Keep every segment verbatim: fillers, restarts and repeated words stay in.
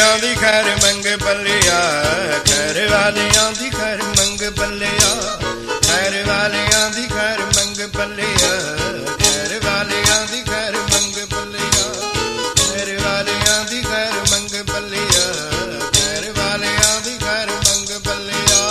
ਵਾਲਿਆਂ ਦੀ ਖੈਰ ਮੰਗ ਬੱਲਿਆ, ਖੈਰ ਵਾਲਿਆਂ ਦੀ ਖੈਰ ਮੰਗ ਬੱਲਿਆ, ਖੈਰ ਵਾਲਿਆਂ ਦੀ ਖੈਰ ਮੰਗ ਬੱਲਿਆ, ਖੈਰ ਵਾਲਿਆਂ ਦੀ ਖੈਰ ਮੰਗ ਬੱਲਿਆ, ਖੈਰ ਵਾਲਿਆਂ ਦੀ ਖੈਰ ਮੰਗ ਬੱਲਿਆ, ਖੈਰ ਵਾਲਿਆਂ ਦੀ ਖੈਰ ਮੰਗ ਬੱਲਿਆ।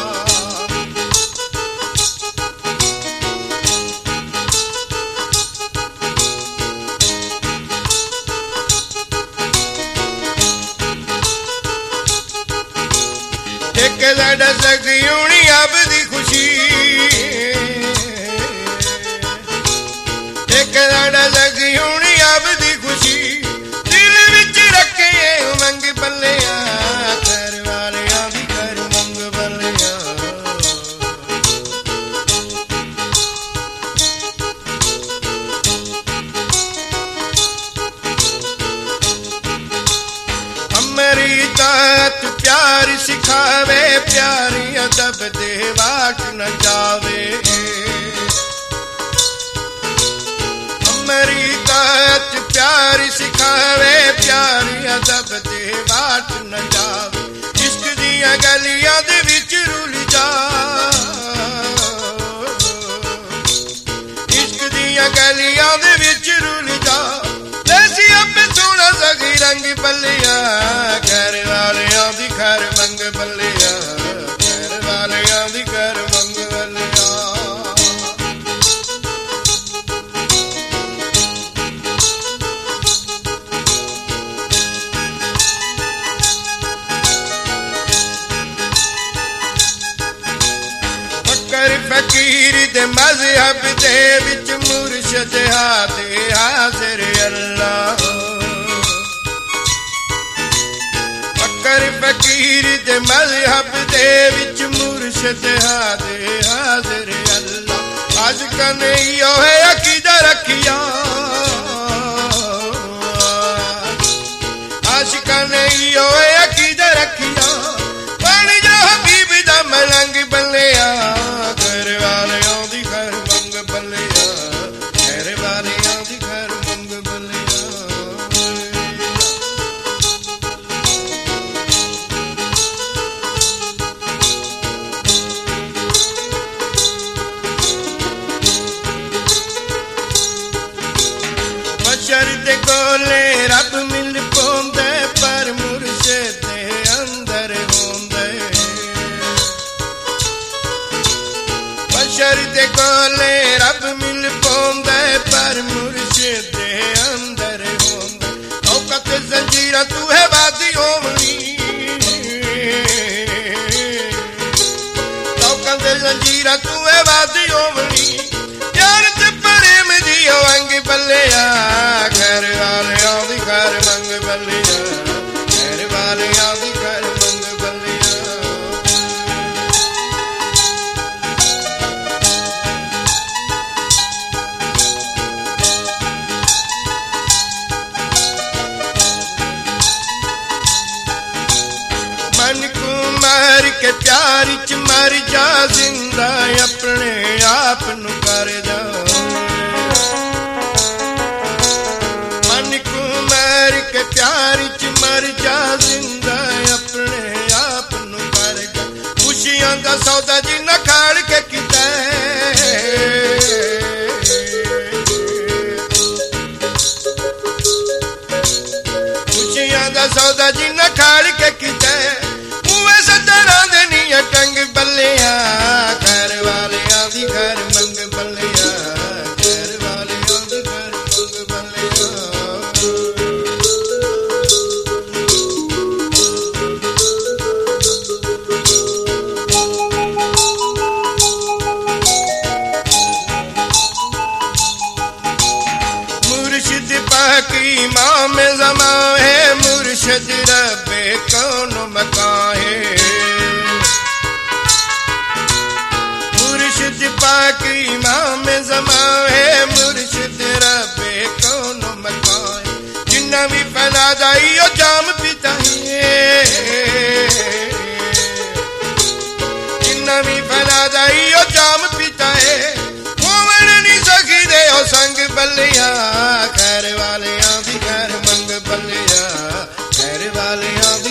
ਇੱਕ ਸਾਡਾ ਸਖੀ ਹੋਣੀ ਆਪ ਦੀ ਖੁਸ਼ੀ, ਇੱਕ ਸਾਡਾ ਸਖੀ ਹੋਣੀ ਆਪ ਦੀ ਖੁਸ਼ੀ, ਦਿਲ ਵਿੱਚ ਰੱਖੇ ਮੰਗ ਬੱਲਿਆ, ਖੈਰ ਵਾਲਿਆਂ ਦੀ ਖੈਰ ਮੰਗ ਬੱਲਿਆ। हमारी तात प्यार सिखावे, प्यारी अदब दे वाट न जावे, हमारी तात प्यार सिखावे, प्यारी अदब दे वाट न जावे, इश्क दियां गलियां दे विच रुल जा, इश्क दियां गलियां दे विच रुल जा, देसी अपने सोना सगी रंग बल्लिया, खैर वालियां दी खैर मंग बल्लिया, खैर वालियां दी खैर मंग बल्लिया। फकर फकीर दे मज़हब दे विच मुर्शद हाथे हाज़िर अल्लाह, फकर फकीर दे मज़हब दे विच मुर्शद हाथे हाज़िर अल्लाह, अज कन्हैया है अकीदा रखिया, अज कन्हैया है अकीदा रखिया, बन जा हबीब दा मलंग बल्लिया, खैर वालियां दी खैर मंग बल्लिया, खैर वालियां दी खैर मंग बल्लिया। बशर दे कोले रब मिल पौंदे, पर मुर्शिद दे अंदर होंदे, बशर दे कोले रब मिल पौंदे, पर मुर्शिद दे अंदर होंदे, औकत जंजीरा तू है वादी होवनी, औकत जंजीरा तू है वादी होवनी, प्यार ते प्रेम दी अंग बल्लिया, खैर वालियां दी खैर मंग बल्लिया, खैर वालियां दी खैर मंग बल्लिया। मन को मार के प्यार च मर जा, जिंदा अपने आप नू कर जा, मन को मार के प्यार च मर जा, जिंदा अपने आप नू कर जा, खुशियां दा सौदा जिन्ना खाड़ के कीता, खुशियां दा सौदा जिन्ना खाड़ के कीता, मुए सदरां दे नी टंग बल्लिया, खैर वालियां दी खैर मंग बल्लिया, खैर वालियां दी खैर मंग बल्लिया। मुर्शिद पाक इमाम ज़मा है, मुर्शिद रब्बे कौन मकां है, मुर्शिद पाक इमाम ज़मा है, मुर्शिद रब्बे कौन मकां है, जिन्ना भी फैला दाई ओ जाम पीता है, जिन्ना भी फैला दाई ओ जाम पीता है, मोवन नी सखी दे ओ संग बल्लिया, खैर वालियां दी खैर मंग बल्लिया, खैर वालियां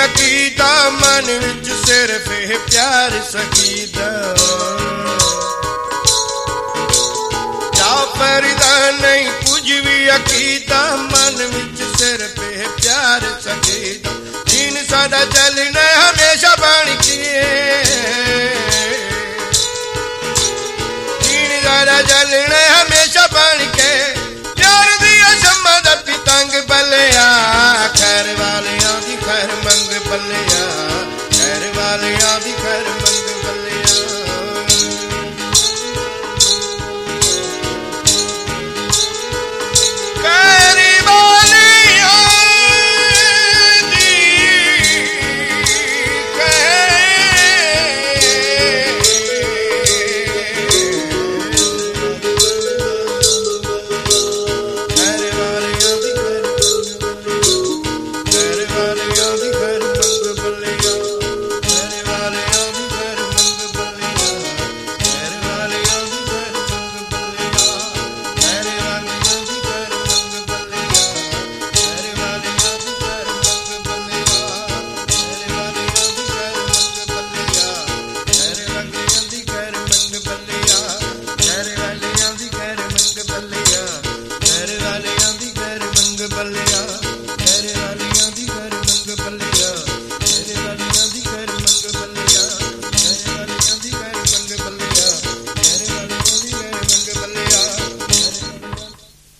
ਅਕੀਦਾ ਮਨ ਵਿੱਚ ਸਿਰਫ ਇਹ ਪਿਆਰ ਸਖੀ ਦਾ ਜਾਫਰ ਦਾ ਨਹੀਂ ਕੁਝ ਵੀ ਅਕੀਦਾ ਮਨ ਵਿੱਚ ਸਿਰਫ ਇਹ ਪਿਆਰ ਸਖੀ ਦਾ ਦੀਨ ਸਾਡਾ ਚੱਲਣਾ ਹਮੇਸ਼ਾ ਬਣ ਕੇ ਦੀਨ ਸਾਡਾ ਚੱਲਣਾ ਹਮੇਸ਼ਾ ਬਣ ਕੇ ਪਿਆਰ ਦੀ ਸ਼ਮਾ ਦਾ ਪਤੰਗ ਬੱਲਿਆ ਖੈਰ ਵਾਲਿਆਂ ਦੀ ਖੈਰ ਮੰਗ ਬੱਲਿਆ ਖੈਰ ਵਾਲਿਆਂ ਦੀ ਖੈਰ ਮੰਗ ਬੱਲਿਆ